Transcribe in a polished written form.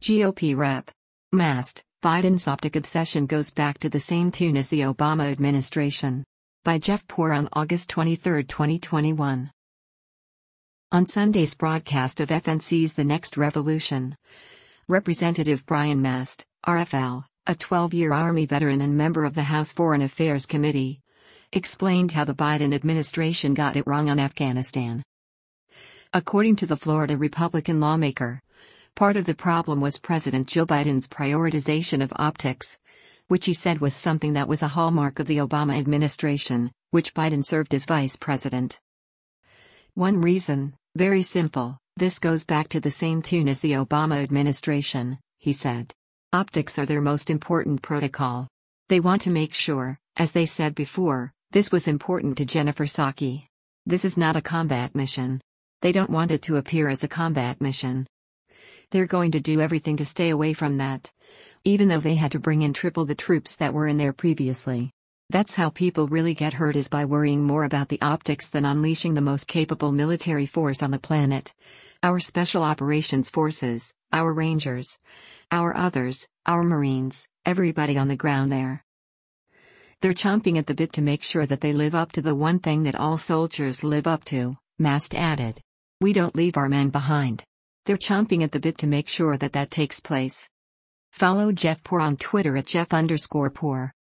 GOP Rep. Mast, Biden's optic obsession goes back to the same tune as the Obama administration. By Jeff Poor on August 23, 2021. On Sunday's broadcast of FNC's The Next Revolution, Representative Brian Mast, RFL, a 12-year Army veteran and member of the House Foreign Affairs Committee, explained how the Biden administration got it wrong on Afghanistan. According to the Florida Republican lawmaker, part of the problem was President Joe Biden's prioritization of optics, which he said was something that was a hallmark of the Obama administration, which Biden served as vice president. One reason, very simple, this goes back to the same tune as the Obama administration, he said. Optics are their most important protocol. They want to make sure, as they said before, this was important to Jennifer Psaki. This is not a combat mission. They don't want it to appear as a combat mission. They're going to do everything to stay away from that, even though they had to bring in triple the troops that were in there previously. That's how people really get hurt, is by worrying more about the optics than unleashing the most capable military force on the planet. Our Special Operations Forces, our Rangers, our others, our Marines, everybody on the ground there. They're chomping at the bit to make sure that they live up to the one thing that all soldiers live up to, Mast added. We don't leave our men behind. They're chomping at the bit to make sure that that takes place. Follow Jeff Poor on Twitter at Jeff_Poor.